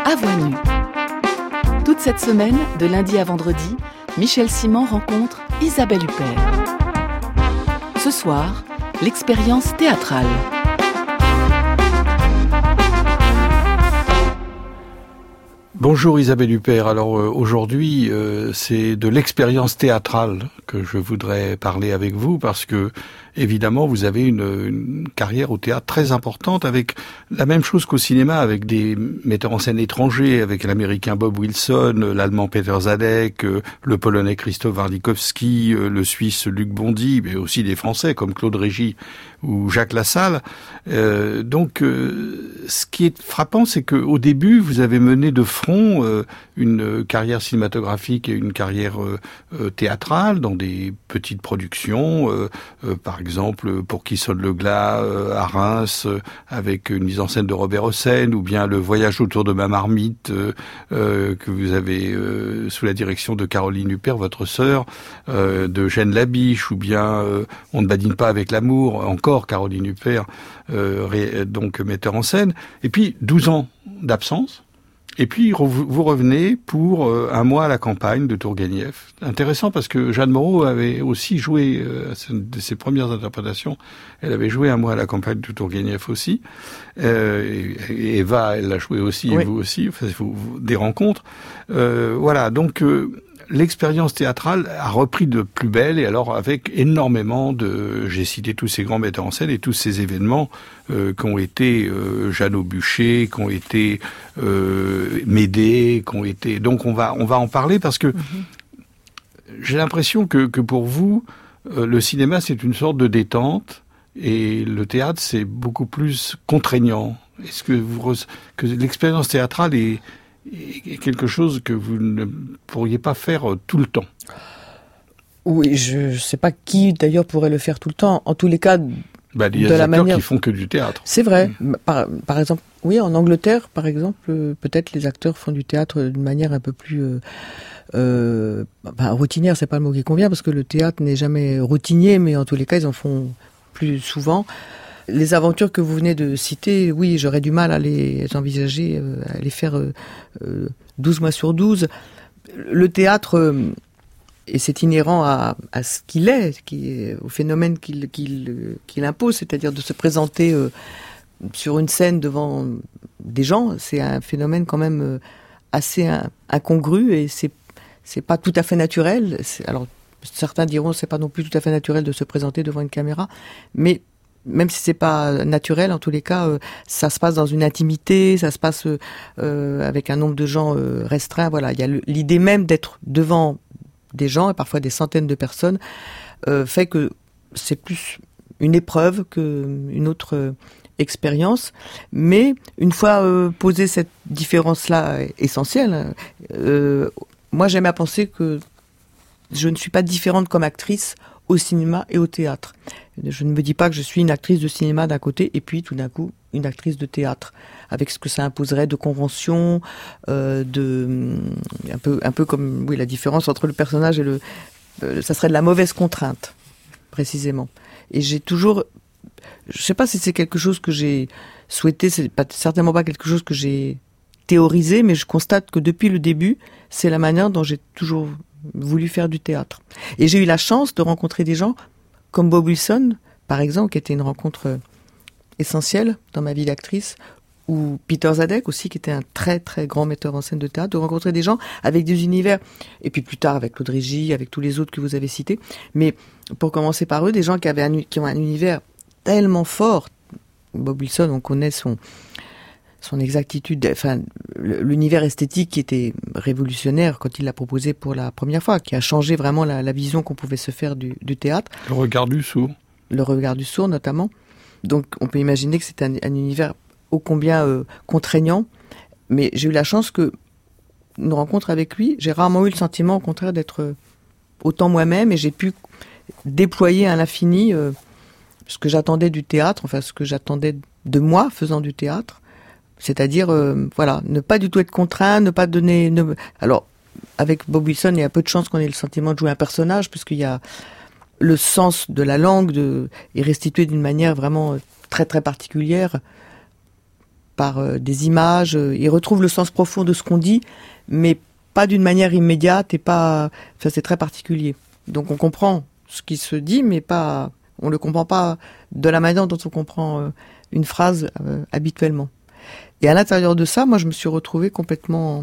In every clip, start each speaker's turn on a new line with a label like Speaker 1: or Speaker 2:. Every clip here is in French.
Speaker 1: À voix nue. Toute cette semaine, de lundi à vendredi, Michel Simon rencontre Isabelle Huppert. Ce soir, l'expérience théâtrale.
Speaker 2: Bonjour Isabelle Huppert. Alors aujourd'hui, c'est de l'expérience théâtrale que je voudrais parler avec vous parce que évidemment vous avez une carrière au théâtre très importante avec la même chose qu'au cinéma, avec des metteurs en scène étrangers, avec l'américain Bob Wilson, l'allemand Peter Zadek, le polonais Krzysztof Warlikowski, le suisse Luc Bondy, mais aussi des français comme Claude Régis ou Jacques Lassalle. Donc ce qui est frappant, c'est qu'au début vous avez mené de front une carrière cinématographique et une carrière théâtrale dans des petites productions, par exemple Pour qui sonne le glas à Reims, avec une mise en scène de Robert Hossein, ou bien Le voyage autour de ma marmite que vous avez sous la direction de Caroline Huppert, votre sœur, de Jeanne Labiche, ou bien On ne badine pas avec l'amour, encore Caroline Huppert, donc metteur en scène. Et puis 12 ans d'absence. Et puis vous revenez pour Un mois à la campagne de Tourguenieff. Intéressant parce que Jeanne Moreau avait aussi joué de ses premières interprétations. Elle avait joué Un mois à la campagne de Tourguenieff aussi. Et Eva, elle l'a joué aussi, oui. Et vous aussi. Enfin, des rencontres. Voilà. Donc l'expérience théâtrale a repris de plus belle, et alors avec énormément j'ai cité tous ces grands metteurs en scène et tous ces événements qui ont été Jeannot Bucher, qui ont été Médée, qui ont été... Donc on va en parler parce que j'ai l'impression que pour vous, le cinéma c'est une sorte de détente et le théâtre c'est beaucoup plus contraignant. Est-ce que l'expérience théâtrale est quelque chose que vous ne pourriez pas faire tout le temps?
Speaker 3: Oui, je ne sais pas qui d'ailleurs pourrait le faire tout le temps. En tous les cas,
Speaker 2: il y a des acteurs qui font que du théâtre.
Speaker 3: C'est vrai. Par exemple, oui, en Angleterre, par exemple, peut-être les acteurs font du théâtre d'une manière un peu plus routinière. C'est pas le mot qui convient parce que le théâtre n'est jamais routinier, mais en tous les cas, ils en font plus souvent. Les aventures que vous venez de citer, oui, j'aurais du mal à les envisager, à les faire 12 mois sur 12. Le théâtre, et c'est inhérent à ce qu'il est, au phénomène qu'il impose, c'est-à-dire de se présenter sur une scène devant des gens, c'est un phénomène quand même assez incongru et c'est pas tout à fait naturel. Alors, certains diront c'est pas non plus tout à fait naturel de se présenter devant une caméra, mais même si c'est pas naturel, en tous les cas, ça se passe dans une intimité, ça se passe avec un nombre de gens restreint. Voilà, il y a l'idée même d'être devant des gens et parfois des centaines de personnes fait que c'est plus une épreuve qu'une autre expérience. Mais une fois posée cette différence-là essentielle, moi j'aime à penser que je ne suis pas différente comme actrice au cinéma et au théâtre. Je ne me dis pas que je suis une actrice de cinéma d'un côté et puis tout d'un coup une actrice de théâtre, avec ce que ça imposerait de conventions, un peu comme la différence entre le personnage et ça serait de la mauvaise contrainte, précisément. Et j'ai toujours, je sais pas si c'est quelque chose que j'ai souhaité, c'est certainement pas quelque chose que j'ai théorisé, mais je constate que depuis le début, c'est la manière dont j'ai toujours voulu faire du théâtre. Et j'ai eu la chance de rencontrer des gens comme Bob Wilson, par exemple, qui était une rencontre essentielle dans ma vie d'actrice, ou Peter Zadek aussi, qui était un très très grand metteur en scène de théâtre, de rencontrer des gens avec des univers, et puis plus tard avec Claude Régis, avec tous les autres que vous avez cités, mais pour commencer par eux, des gens qui ont un univers tellement fort. Bob Wilson, on connaît son exactitude, enfin l'univers esthétique qui était révolutionnaire quand il l'a proposé pour la première fois, qui a changé vraiment la vision qu'on pouvait se faire du théâtre.
Speaker 2: Le regard du sourd.
Speaker 3: Le regard du sourd notamment. Donc on peut imaginer que c'est un univers ô combien contraignant, mais j'ai eu la chance que une rencontre avec lui, j'ai rarement eu le sentiment au contraire d'être autant moi-même, et j'ai pu déployer à l'infini ce que j'attendais du théâtre, enfin ce que j'attendais de moi faisant du théâtre. C'est-à-dire, ne pas du tout être contraint, ne pas donner... Alors, avec Bob Wilson, il y a peu de chances qu'on ait le sentiment de jouer un personnage, puisqu'il y a le sens de la langue est restitué d'une manière vraiment très très particulière par des images. Ils retrouvent le sens profond de ce qu'on dit, mais pas d'une manière immédiate et pas. Ça, c'est très particulier. Donc on comprend ce qui se dit, mais pas. On le comprend pas de la manière dont on comprend une phrase habituellement. Et à l'intérieur de ça, moi, je me suis retrouvée complètement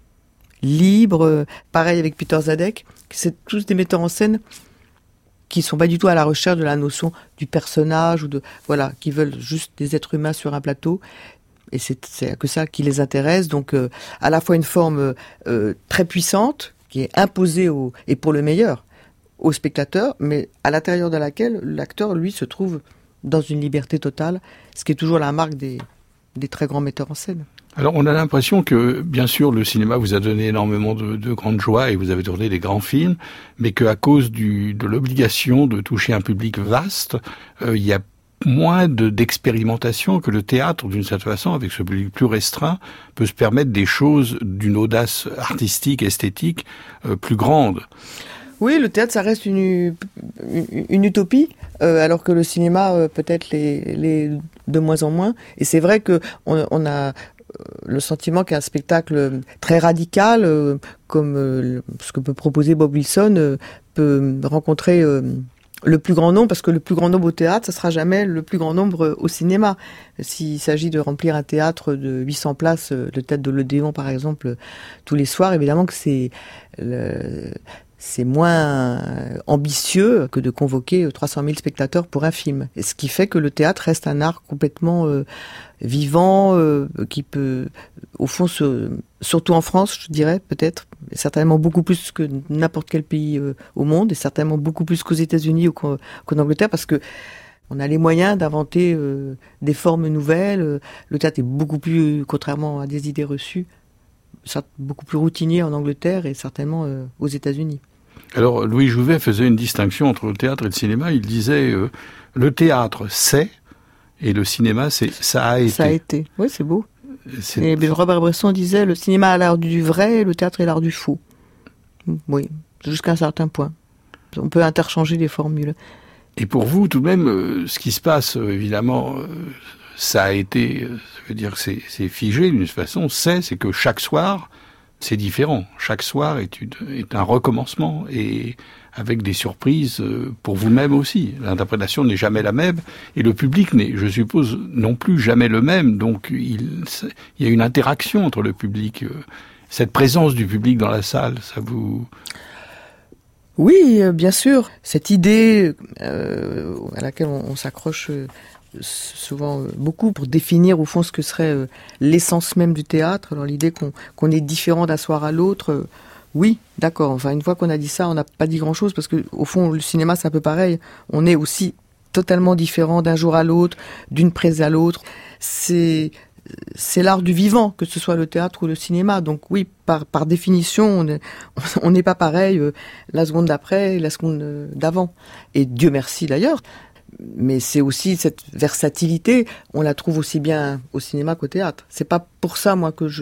Speaker 3: libre. Pareil avec Peter Zadek. C'est tous des metteurs en scène qui sont pas du tout à la recherche de la notion du personnage ou qui veulent juste des êtres humains sur un plateau. Et c'est que ça qui les intéresse. Donc, à la fois une forme très puissante qui est imposée et pour le meilleur au spectateur, mais à l'intérieur de laquelle l'acteur, lui, se trouve dans une liberté totale, ce qui est toujours la marque des très grands metteurs en scène.
Speaker 2: Alors, on a l'impression que, bien sûr, le cinéma vous a donné énormément de grandes joies et vous avez tourné des grands films, mais qu'à cause de l'obligation de toucher un public vaste, il y a moins d'expérimentation, que le théâtre, d'une certaine façon, avec ce public plus restreint, peut se permettre des choses d'une audace artistique, esthétique, plus grande.
Speaker 3: Oui, le théâtre, ça reste une utopie, alors que le cinéma, peut-être les de moins en moins. Et c'est vrai que on a le sentiment qu'un spectacle très radical, comme ce que peut proposer Bob Wilson, peut rencontrer le plus grand nombre, parce que le plus grand nombre au théâtre, ça sera jamais le plus grand nombre au cinéma. S'il s'agit de remplir un théâtre de 800 places, le théâtre de l'Odéon par exemple, tous les soirs, évidemment que c'est moins ambitieux que de convoquer 300 000 spectateurs pour un film. Et ce qui fait que le théâtre reste un art complètement vivant, qui peut, au fond, surtout en France, je dirais, peut-être, certainement beaucoup plus que n'importe quel pays au monde, et certainement beaucoup plus qu'aux États-Unis ou qu'en Angleterre, parce que on a les moyens d'inventer des formes nouvelles. Le théâtre est beaucoup plus, contrairement à des idées reçues, beaucoup plus routinier en Angleterre et certainement aux États-Unis.
Speaker 2: Alors, Louis Jouvet faisait une distinction entre le théâtre et le cinéma. Il disait le théâtre, c'est, et le cinéma, c'est ça a été.
Speaker 3: Ça a été. Oui, c'est beau. Et Robert Bresson disait le cinéma a l'art du vrai et le théâtre est l'art du faux. Oui, jusqu'à un certain point. On peut interchanger les formules.
Speaker 2: Et pour vous, tout de même, ce qui se passe, évidemment, ça a été, ça veut dire que c'est figé d'une façon, c'est que chaque soir, c'est différent. Chaque soir est un recommencement et avec des surprises pour vous-même aussi. L'interprétation n'est jamais la même et le public n'est, je suppose, non plus jamais le même. Donc il y a une interaction entre le public. Cette présence du public dans la salle, ça vous...
Speaker 3: Oui, bien sûr. Cette idée à laquelle on s'accroche souvent beaucoup pour définir au fond ce que serait l'essence même du théâtre. Alors l'idée qu'on est différent d'un soir à l'autre, oui, d'accord. Enfin, une fois qu'on a dit ça, on n'a pas dit grand-chose parce que au fond, le cinéma, c'est un peu pareil. On est aussi totalement différent d'un jour à l'autre, d'une prise à l'autre. C'est l'art du vivant, que ce soit le théâtre ou le cinéma. Donc oui, par définition, on n'est pas pareil la seconde d'après et la seconde d'avant. Et Dieu merci d'ailleurs. Mais c'est aussi cette versatilité, on la trouve aussi bien au cinéma qu'au théâtre. C'est pas pour ça, moi, que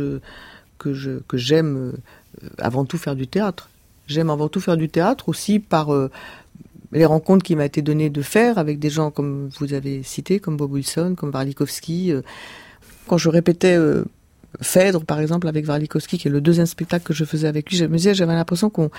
Speaker 3: j'aime avant tout faire du théâtre. J'aime avant tout faire du théâtre aussi par les rencontres qui m'a été donné de faire avec des gens comme vous avez cité, comme Bob Wilson, comme Warlikowski. Quand je répétais Phèdre, par exemple, avec Warlikowski, qui est le deuxième spectacle que je faisais avec lui, j'avais l'impression qu'on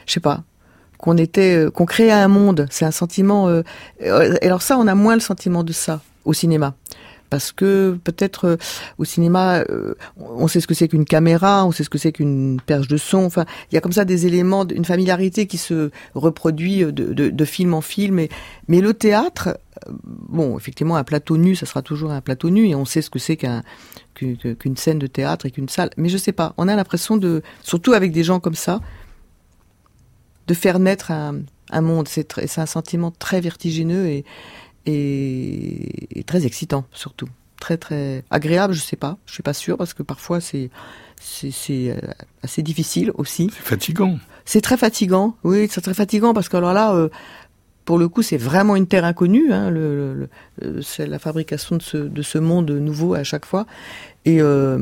Speaker 3: créait un monde. C'est un sentiment. Et alors ça, on a moins le sentiment de ça au cinéma, parce que peut-être au cinéma, on sait ce que c'est qu'une caméra, on sait ce que c'est qu'une perche de son. Enfin, il y a comme ça des éléments, une familiarité qui se reproduit de film en film. Mais le théâtre, bon, effectivement, un plateau nu, ça sera toujours un plateau nu, et on sait ce que c'est qu'une scène de théâtre et qu'une salle. Mais je sais pas. On a l'impression surtout avec des gens comme ça, de faire naître un monde. C'est un sentiment très vertigineux et très excitant, surtout. Très, très agréable, je sais pas. Je suis pas sûre, parce que parfois, c'est assez difficile aussi.
Speaker 2: C'est fatigant.
Speaker 3: C'est très fatigant, oui, c'est très fatigant, parce que alors là, pour le coup, c'est vraiment une terre inconnue, hein, c'est la fabrication de ce monde nouveau à chaque fois. Et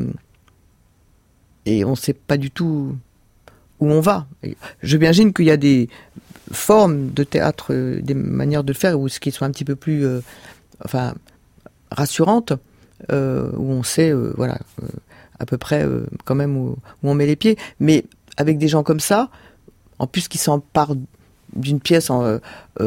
Speaker 3: on sait pas du tout où on va. Je m'imagine qu'il y a des formes de théâtre, des manières de le faire, qui sont un petit peu plus rassurantes. où on sait, à peu près quand même où on met les pieds. Mais avec des gens comme ça, en plus qui s'emparent d'une pièce en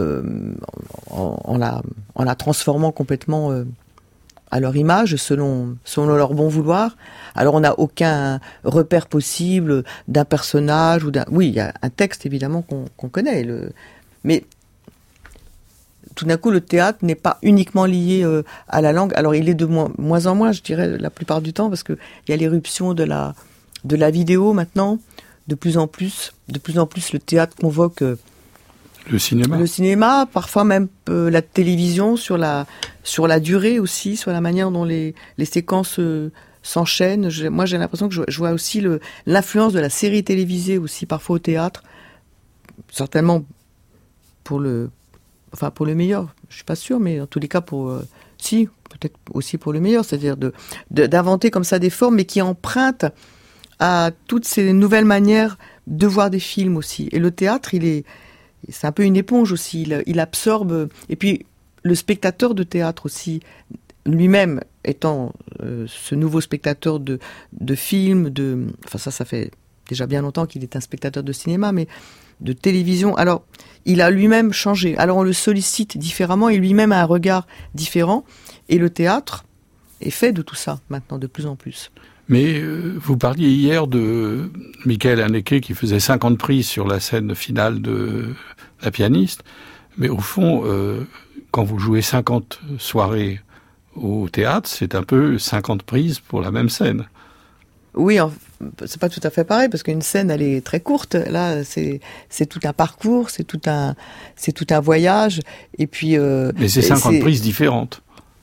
Speaker 3: la transformant complètement à leur image, selon leur bon vouloir. Alors on n'a aucun repère possible d'un personnage ou d'un. Oui, il y a un texte évidemment qu'on connaît, mais tout d'un coup le théâtre n'est pas uniquement lié à la langue. Alors il est de moins en moins, je dirais, la plupart du temps, parce que il y a l'éruption de la vidéo maintenant. De plus en plus, le théâtre convoque
Speaker 2: le cinéma,
Speaker 3: parfois même la télévision sur la durée aussi, sur la manière dont les séquences s'enchaînent. Moi, j'ai l'impression que je vois aussi l'influence de la série télévisée aussi parfois au théâtre, certainement pour le meilleur. Je suis pas sûre, mais en tous les cas peut-être aussi pour le meilleur, c'est-à-dire d'inventer comme ça des formes, mais qui empruntent à toutes ces nouvelles manières de voir des films aussi. Et le théâtre, c'est un peu une éponge aussi. Il absorbe. Et puis, le spectateur de théâtre aussi, lui-même étant ce nouveau spectateur de films, ça fait déjà bien longtemps qu'il est un spectateur de cinéma, mais de télévision. Alors, il a lui-même changé. Alors, on le sollicite différemment et lui-même a un regard différent. Et le théâtre est fait de tout ça, maintenant, de plus en plus.
Speaker 2: Mais vous parliez hier de Michael Haneke qui faisait 50 prises sur la scène finale de La pianiste. Mais au fond, quand vous jouez 50 soirées au théâtre, c'est un peu 50 prises pour la même scène.
Speaker 3: Oui, c'est pas tout à fait pareil, parce qu'une scène, elle est très courte. Là, c'est tout un parcours, c'est tout un voyage. Et puis,
Speaker 2: mais c'est 50 prises différentes.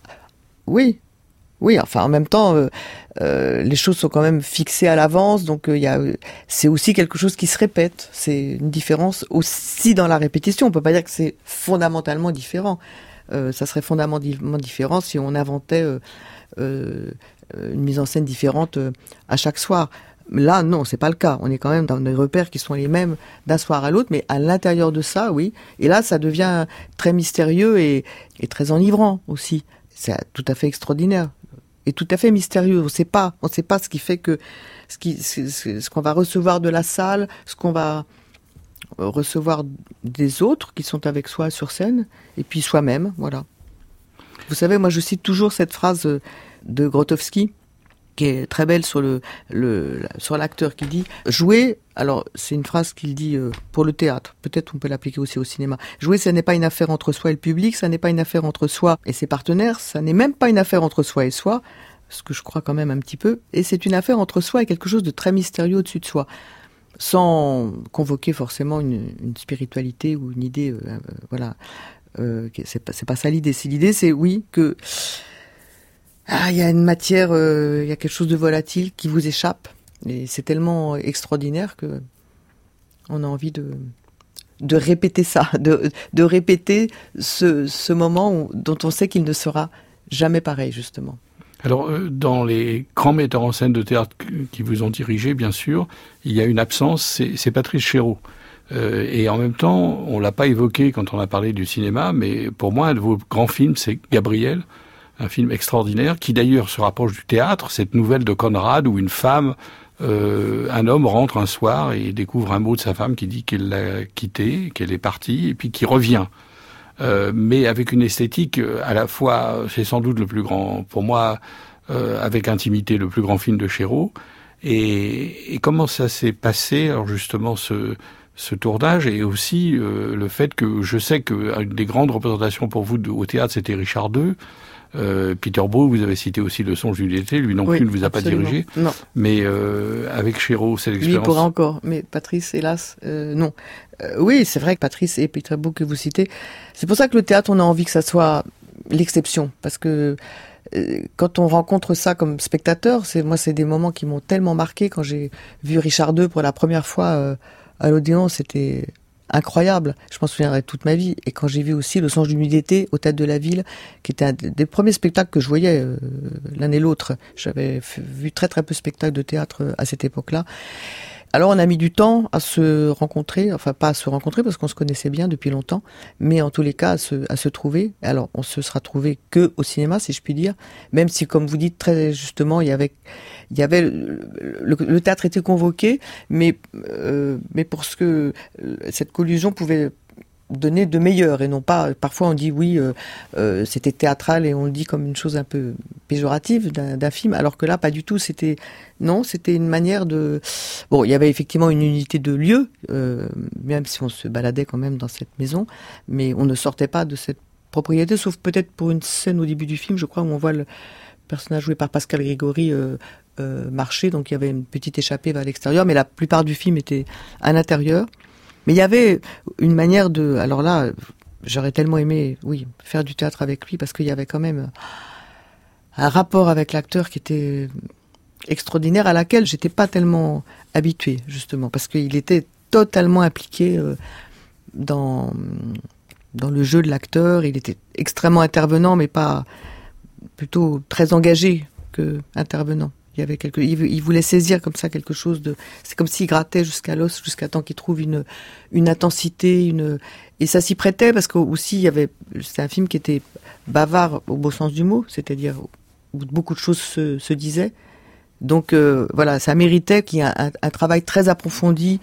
Speaker 3: Oui, enfin, en même temps, les choses sont quand même fixées à l'avance, donc c'est aussi quelque chose qui se répète. C'est une différence aussi dans la répétition. On peut pas dire que c'est fondamentalement différent. Ça serait fondamentalement différent si on inventait une mise en scène différente à chaque soir. Là, non, c'est pas le cas. On est quand même dans des repères qui sont les mêmes d'un soir à l'autre, mais à l'intérieur de ça, oui. Et là, ça devient très mystérieux et très enivrant aussi. C'est tout à fait extraordinaire. Et tout à fait mystérieux. On sait pas ce qui fait que ce qu'on va recevoir de la salle, ce qu'on va recevoir des autres qui sont avec soi sur scène, et puis soi-même, voilà. Vous savez, moi je cite toujours cette phrase de Grotowski, qui est très belle sur l'acteur, qui dit « Jouer », alors c'est une phrase qu'il dit pour le théâtre, peut-être on peut l'appliquer aussi au cinéma. « Jouer, ça n'est pas une affaire entre soi et le public, ça n'est pas une affaire entre soi et ses partenaires, ça n'est même pas une affaire entre soi et soi, ce que je crois quand même un petit peu, et c'est une affaire entre soi et quelque chose de très mystérieux au-dessus de soi, sans convoquer forcément une spiritualité ou une idée, voilà. C'est pas ça l'idée. L'idée, c'est oui que il y a une matière, il y a quelque chose de volatile qui vous échappe, et c'est tellement extraordinaire que on a envie de répéter ça, de répéter ce moment dont on sait qu'il ne sera jamais pareil, justement.
Speaker 2: Alors, dans les grands metteurs en scène de théâtre qui vous ont dirigé, bien sûr, il y a une absence, c'est Patrice Chéreau. Et en même temps, on l'a pas évoqué quand on a parlé du cinéma, mais pour moi, un de vos grands films, c'est Gabriel, un film extraordinaire, qui d'ailleurs se rapproche du théâtre, cette nouvelle de Conrad, où une femme, un homme rentre un soir et découvre un mot de sa femme qui dit qu'elle l'a quitté, qu'elle est partie, et puis qui revient. Mais avec une esthétique à la fois, c'est sans doute le plus grand, pour moi, avec intimité, le plus grand film de Chéreau. Et comment ça s'est passé, alors justement, ce tournage, et aussi le fait que je sais qu'une des grandes représentations pour vous au théâtre, c'était Richard II. Peter Brook, vous avez cité aussi Le Songe du l'été, lui non plus ne vous a
Speaker 3: absolument
Speaker 2: pas dirigé.
Speaker 3: Non.
Speaker 2: Mais avec Chéreau, c'est l'expérience.
Speaker 3: Lui, il pourra encore, mais Patrice, hélas, non. Oui, c'est vrai que Patrice et Peter Brook que vous citez, c'est pour ça que le théâtre, on a envie que ça soit l'exception, parce que quand on rencontre ça comme spectateur, c'est des moments qui m'ont tellement marqué. Quand j'ai vu Richard II pour la première fois à l'Odéon, c'était incroyable. Je m'en souviendrai toute ma vie. Et quand j'ai vu aussi Le Songe d'une nuit d'été au Théâtre de la Ville, qui était un des premiers spectacles que je voyais l'un et l'autre. J'avais vu très très peu de spectacles de théâtre à cette époque-là. Alors on a mis du temps à se rencontrer, enfin pas à se rencontrer parce qu'on se connaissait bien depuis longtemps, mais en tous les cas à se trouver. Alors on se sera trouvé que au cinéma, si je puis dire, même si comme vous dites très justement, il y avait le théâtre était convoqué, mais pour ce que cette collusion pouvait donner de meilleur et non pas, parfois on dit oui, c'était théâtral et on le dit comme une chose un peu péjorative d'un film, alors que là pas du tout, c'était une manière de... Bon, il y avait effectivement une unité de lieu, même si on se baladait quand même dans cette maison, mais on ne sortait pas de cette propriété, sauf peut-être pour une scène au début du film, je crois, où on voit le personnage joué par Pascal Grégory marcher, donc il y avait une petite échappée vers l'extérieur, mais la plupart du film était à l'intérieur. Mais il y avait une manière de... Alors là, j'aurais tellement aimé, oui, faire du théâtre avec lui, parce qu'il y avait quand même un rapport avec l'acteur qui était extraordinaire, à laquelle j'étais pas tellement habituée, justement, parce qu'il était totalement impliqué dans le jeu de l'acteur. Il était extrêmement intervenant, mais pas... plutôt très engagé que intervenant. Il y avait il voulait saisir comme ça quelque chose de, c'est comme s'il grattait jusqu'à l'os, jusqu'à temps qu'il trouve une intensité, et ça s'y prêtait parce que aussi c'était un film qui était bavard au beau sens du mot, c'est-à-dire où beaucoup de choses se disaient. Donc voilà, ça méritait qu'il y ait un travail très approfondi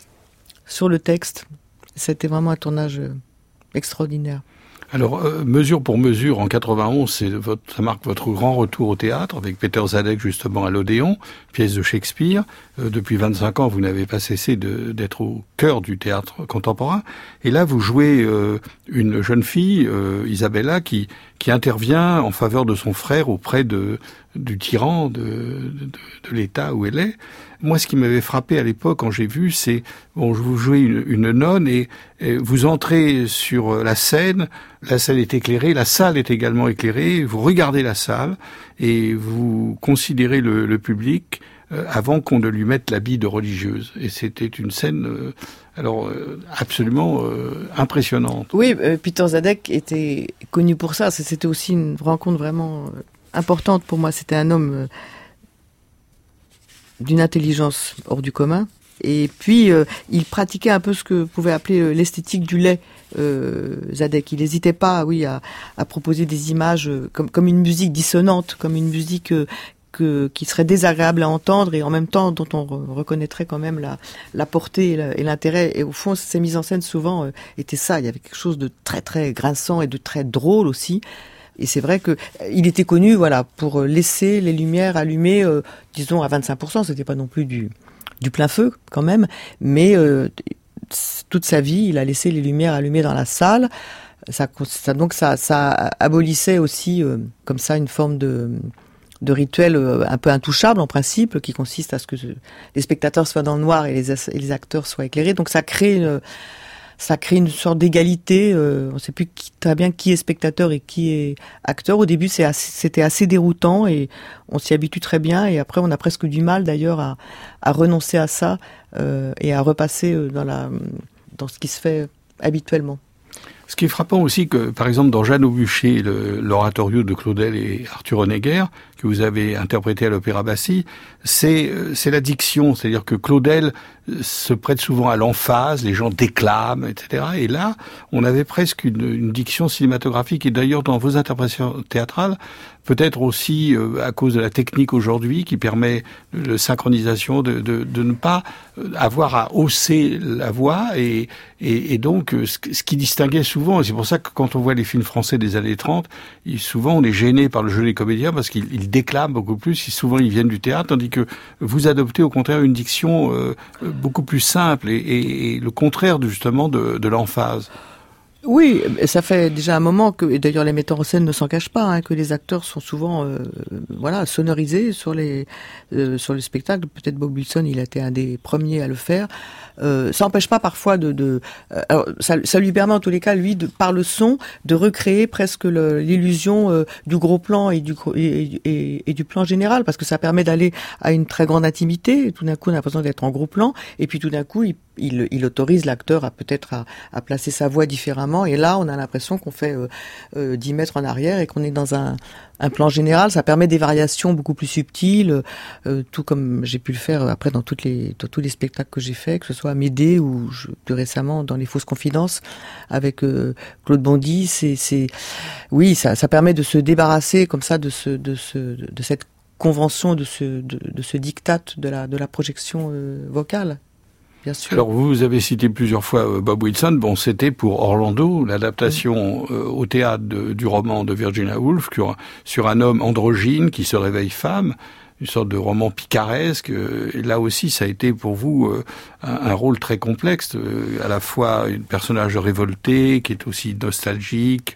Speaker 3: sur le texte. C'était vraiment un tournage extraordinaire.
Speaker 2: Alors, Mesure pour mesure, en 91, ça marque votre grand retour au théâtre, avec Peter Zadek, justement, à l'Odéon, pièce de Shakespeare. Depuis 25 ans, vous n'avez pas cessé d'être au cœur du théâtre contemporain. Et là, vous jouez une jeune fille, Isabella, qui intervient en faveur de son frère auprès du tyran de l'État où elle est. Moi, ce qui m'avait frappé à l'époque, quand j'ai vu, c'est, vous jouez une nonne et vous entrez sur la scène est éclairée, la salle est également éclairée, vous regardez la salle et vous considérez le public avant qu'on ne lui mette l'habit de religieuse. Et c'était une scène, absolument impressionnante.
Speaker 3: Oui, Peter Zadek était connu pour ça. C'était aussi une rencontre vraiment importante pour moi. C'était un homme d'une intelligence hors du commun. Et puis, il pratiquait un peu ce que vous pouvez appeler l'esthétique du lait, Zadek. Il n'hésitait pas, oui, à proposer des images comme une musique dissonante, comme une musique qui serait désagréable à entendre et en même temps dont on reconnaîtrait quand même la portée et l'intérêt. Et au fond, ces mises en scène souvent étaient ça. Il y avait quelque chose de très très grinçant et de très drôle aussi. Et c'est vrai que il était connu, voilà, pour laisser les lumières allumées, disons à 25%. C'était pas non plus du plein feu quand même, mais toute sa vie, il a laissé les lumières allumées dans la salle. Donc ça abolissait aussi comme ça une forme de rituel un peu intouchable en principe, qui consiste à ce que les spectateurs soient dans le noir et les acteurs soient éclairés. Donc ça crée une sorte d'égalité. On ne sait plus très bien qui est spectateur et qui est acteur. Au début, c'était assez déroutant et on s'y habitue très bien. Et après, on a presque du mal d'ailleurs à renoncer à ça et à repasser dans ce qui se fait habituellement.
Speaker 2: Ce qui est frappant aussi, que par exemple dans Jeanne Aubuchet, l'oratorio de Claudel et Arthur Honegger, que vous avez interprété à l'Opéra Bastille, c'est la diction, c'est-à-dire que Claudel se prête souvent à l'emphase, les gens déclament, etc. Et là, on avait presque une diction cinématographique, et d'ailleurs dans vos interprétations théâtrales, peut-être aussi à cause de la technique aujourd'hui qui permet de synchronisation, de ne pas avoir à hausser la voix, et donc ce qui distinguait souvent, et c'est pour ça que quand on voit les films français des années 30, souvent on est gêné par le jeu des comédiens parce qu'ils déclament beaucoup plus, souvent ils viennent du théâtre, tandis que vous adoptez au contraire une diction beaucoup plus simple et le contraire justement de l'emphase.
Speaker 3: Oui, ça fait déjà un moment et d'ailleurs les metteurs en scène ne s'en cachent pas, que les acteurs sont souvent sonorisés sur le spectacle. Peut-être Bob Wilson, il a été un des premiers à le faire. Ça n'empêche pas parfois alors ça lui permet en tous les cas, lui, par le son, de recréer presque l'illusion du gros plan et du plan général, parce que ça permet d'aller à une très grande intimité. Et tout d'un coup, on a l'impression d'être en gros plan, et puis tout d'un coup, il autorise l'acteur à placer sa voix différemment. Et là, on a l'impression qu'on fait 10 mètres en arrière et qu'on est dans un plan général. Ça permet des variations beaucoup plus subtiles, tout comme j'ai pu le faire après dans tous les spectacles que j'ai faits, que ce soit à Médée ou plus récemment dans Les Fausses Confidences avec Claude Bondy. Oui, ça permet de se débarrasser comme ça de cette convention, de ce diktat de la projection vocale. Bien sûr.
Speaker 2: Alors vous avez cité plusieurs fois Bob Wilson. Bon, c'était pour Orlando, l'adaptation au théâtre du roman de Virginia Woolf sur un homme androgyne qui se réveille femme, une sorte de roman picaresque. Et là aussi, ça a été pour vous un rôle très complexe, à la fois un personnage révolté qui est aussi nostalgique.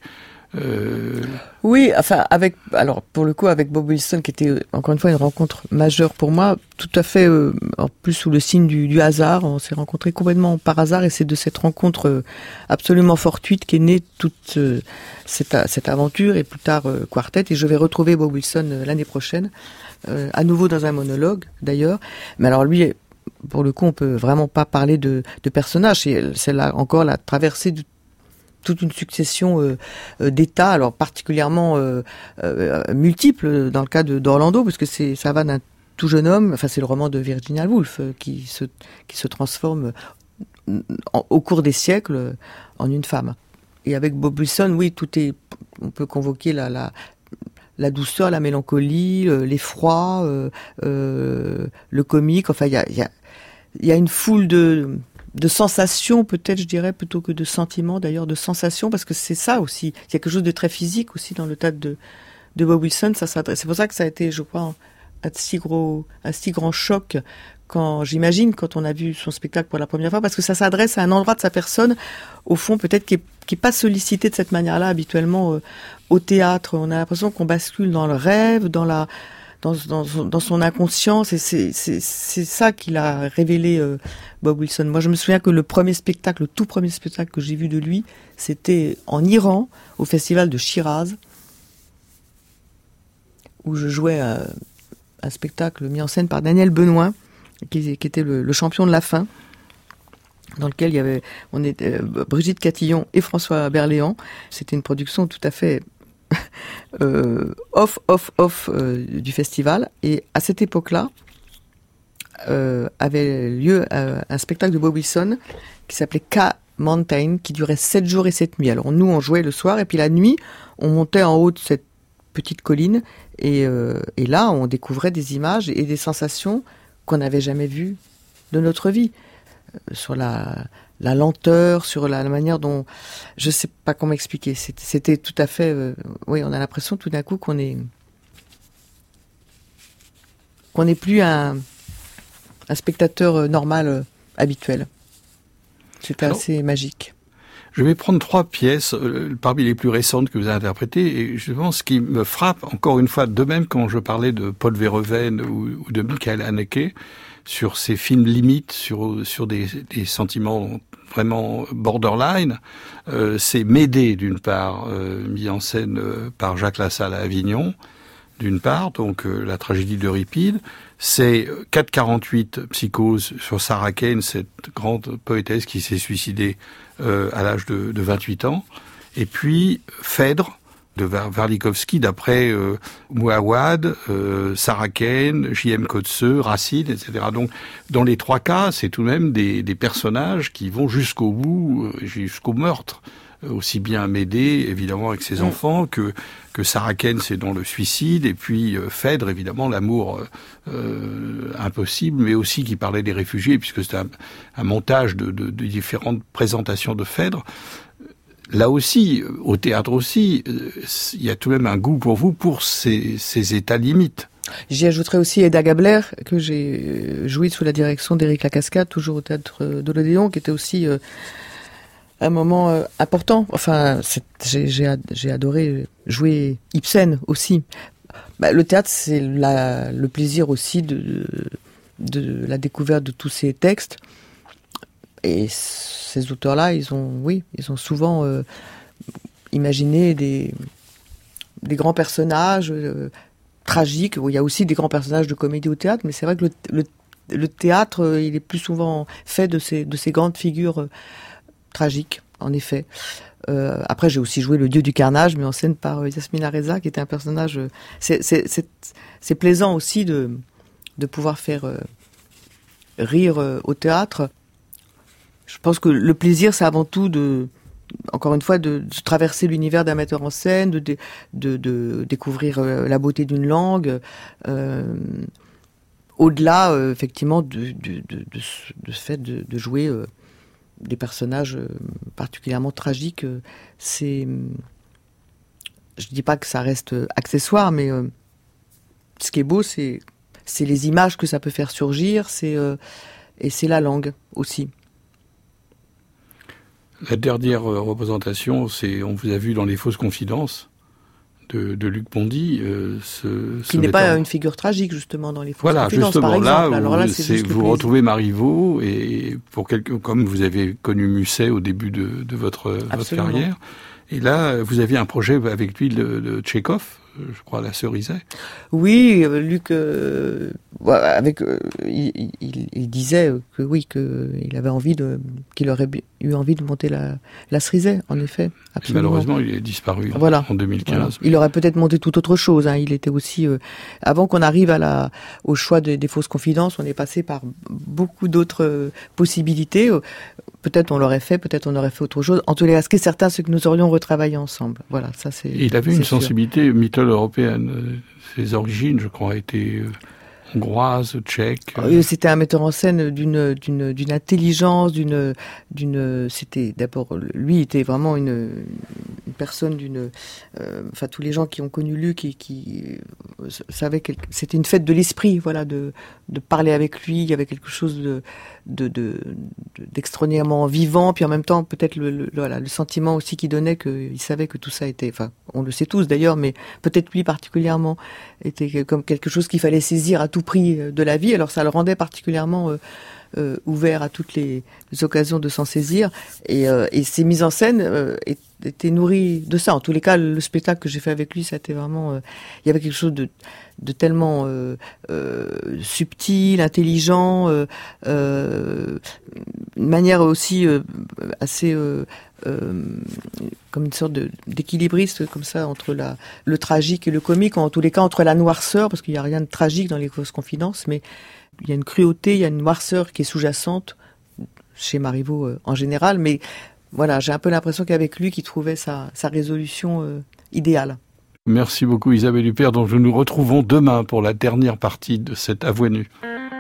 Speaker 3: Oui, enfin pour le coup avec Bob Wilson, qui était encore une fois une rencontre majeure pour moi, tout à fait en plus sous le signe du hasard. On s'est rencontrés complètement par hasard et c'est de cette rencontre absolument fortuite qu'est née toute cette aventure et plus tard Quartet. Et je vais retrouver Bob Wilson l'année prochaine, à nouveau dans un monologue d'ailleurs. Mais alors lui, pour le coup, on peut vraiment pas parler de personnage. C'est là encore la traversée de toute une succession d'états, alors particulièrement multiples dans le cas d'Orlando, parce que ça va d'un tout jeune homme, enfin c'est le roman de Virginia Woolf qui se transforme au cours des siècles en une femme. Et avec Bob Wilson, oui, on peut convoquer la douceur, la mélancolie, l'effroi, le comique, enfin il y a une foule de sensations, peut-être, je dirais, plutôt que de sentiments, d'ailleurs, de sensations, parce que c'est ça aussi. Il y a quelque chose de très physique aussi dans le théâtre de Bob Wilson. C'est pour ça que ça a été, je crois, un si grand choc quand on a vu son spectacle pour la première fois, parce que ça s'adresse à un endroit de sa personne, au fond, peut-être qui est pas sollicité de cette manière-là, habituellement, au théâtre. On a l'impression qu'on bascule dans le rêve, dans son inconscience, et c'est ça qu'il a révélé Bob Wilson. Moi, je me souviens que le tout premier spectacle que j'ai vu de lui, c'était en Iran, au festival de Shiraz, où je jouais un spectacle mis en scène par Daniel Benoît, qui était le champion de la fin, dans lequel on était Brigitte Catillon et François Berléand. C'était une production tout à fait off du festival. Et à cette époque-là, avait lieu un spectacle de Bob Wilson qui s'appelait K-Mountain, qui durait 7 jours et 7 nuits. Alors nous, on jouait le soir, et puis la nuit, on montait en haut de cette petite colline, et là, on découvrait des images et des sensations qu'on n'avait jamais vues de notre vie. Sur la lenteur, sur la manière dont... Je sais pas comment expliquer. C'était tout à fait... oui, on a l'impression tout d'un coup qu'on n'est plus un spectateur normal, habituel. C'était assez magique.
Speaker 2: Je vais prendre 3 pièces parmi les plus récentes que vous avez interprétées, et justement ce qui me frappe, encore une fois, de même quand je parlais de Paul Verhoeven ou de Michael Haneke, sur ces films limites, sur des sentiments vraiment borderline, c'est Médée d'une part, mis en scène par Jacques Lassalle à Avignon, d'une part, donc la tragédie d'Euripide. C'est 448 Psychose sur Sarah Kane, cette grande poétesse qui s'est suicidée à l'âge de 28 ans. Et puis Phèdre de Warlikowski, d'après Mouawad, Sarah Kane, J.M. Coetzee, Racine, etc. Donc, dans les 3 cas, c'est tout de même des personnages qui vont jusqu'au bout, jusqu'au meurtre. Aussi bien Médée, évidemment, avec ses enfants, que Sarah Kane, c'est dans le suicide, et puis Phèdre, évidemment, l'amour impossible, mais aussi qui parlait des réfugiés, puisque c'est un montage de différentes présentations de Phèdre. Là aussi, au théâtre aussi, il y a tout de même un goût pour vous pour ces états limites.
Speaker 3: J'y ajouterai aussi Hedda Gabler, que j'ai joué sous la direction d'Éric Lacascade, toujours au théâtre de l'Odéon, qui était aussi un moment important. Enfin, j'ai adoré jouer Ibsen aussi. Le théâtre, c'est le plaisir aussi de la découverte de tous ces textes. Et ces auteurs-là, ils ont souvent imaginé des grands personnages tragiques. Il y a aussi des grands personnages de comédie au théâtre, mais c'est vrai que le théâtre, il est plus souvent fait de ces grandes figures tragiques, en effet. Après, j'ai aussi joué le dieu du carnage, mais en scène par Yasmina Reza, qui était un personnage... C'est plaisant aussi de pouvoir faire rire au théâtre. Je pense que le plaisir, c'est avant tout encore une fois, de traverser l'univers d'un metteur en scène, de découvrir la beauté d'une langue, au-delà, effectivement, de ce fait de jouer des personnages particulièrement tragiques. Je dis pas que ça reste accessoire, mais ce qui est beau, c'est les images que ça peut faire surgir, et c'est la langue aussi.
Speaker 2: La dernière représentation, on vous a vu dans Les Fausses Confidences de Luc Pondy.
Speaker 3: Qui n'est pas une figure tragique, justement, dans Les Fausses Confidences,
Speaker 2: justement,
Speaker 3: par exemple.
Speaker 2: Là,
Speaker 3: alors là,
Speaker 2: vous retrouvez Marivaux, et comme vous avez connu Musset au début de votre carrière, et là, vous aviez un projet avec lui de Tchekhov, je crois, La Cerisay.
Speaker 3: Oui, Luc, il disait que oui, qu'il avait envie qu'il aurait eu envie de monter la Cerisay, en effet. Absolument.
Speaker 2: Malheureusement, il est disparu en 2015. Voilà.
Speaker 3: Il aurait peut-être monté tout autre chose. Il était aussi, avant qu'on arrive au choix des Fausses Confidences, on est passé par beaucoup d'autres possibilités. Peut-être on l'aurait fait, peut-être on aurait fait autre chose. En tous les cas, ce qui est certain, c'est que nous aurions retravaillé ensemble. Voilà, ça c'est.
Speaker 2: Il avait une sensibilité mittel-européenne. Ses origines, je crois, étaient hongroises, tchèques.
Speaker 3: C'était un metteur en scène d'une intelligence, c'était d'abord, lui était vraiment une personne enfin tous les gens qui ont connu Luc qui savaient que c'était une fête de l'esprit, voilà, de parler avec lui. Il y avait quelque chose d'extraordinairement vivant, puis en même temps peut-être le sentiment aussi qu'il donnait, qu'il savait que tout ça était, enfin on le sait tous d'ailleurs, mais peut-être lui particulièrement était comme quelque chose qu'il fallait saisir à tout prix de la vie. Alors ça le rendait particulièrement ouvert à toutes les occasions de s'en saisir, et ses mises en scène étaient nourries de ça. En tous les cas, le spectacle que j'ai fait avec lui, ça a été vraiment, il y avait quelque chose de tellement subtil, intelligent, une manière aussi assez comme une sorte d'équilibriste comme ça entre le tragique et le comique, en tous les cas entre la noirceur, parce qu'il n'y a rien de tragique dans Les Fausses Confidences, mais il y a une cruauté, il y a une noirceur qui est sous-jacente chez Marivaux en général, mais voilà, j'ai un peu l'impression qu'avec lui, qu'il trouvait sa résolution idéale.
Speaker 2: Merci beaucoup Isabelle Huppert, dont nous retrouvons demain pour la dernière partie de cette À Voix Nue.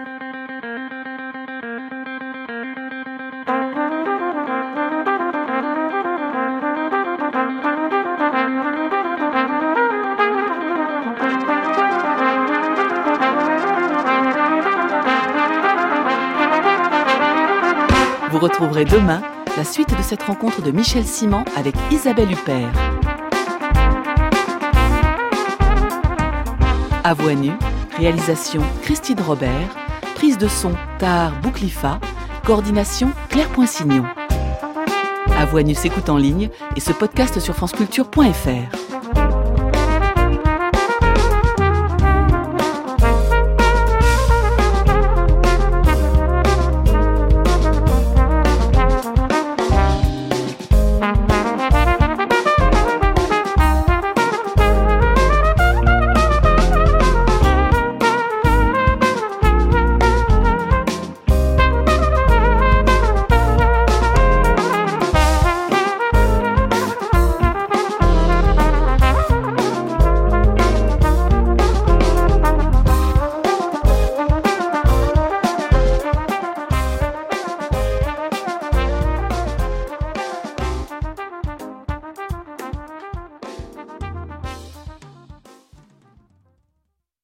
Speaker 1: Vous retrouverez demain la suite de cette rencontre de Michel Simon avec Isabelle Huppert. À Voix Nue, réalisation Christine Robert, prise de son Tahar Bouklifa, coordination Claire Poinsignon. À Voix Nue s'écoute en ligne et se podcast sur franceculture.fr.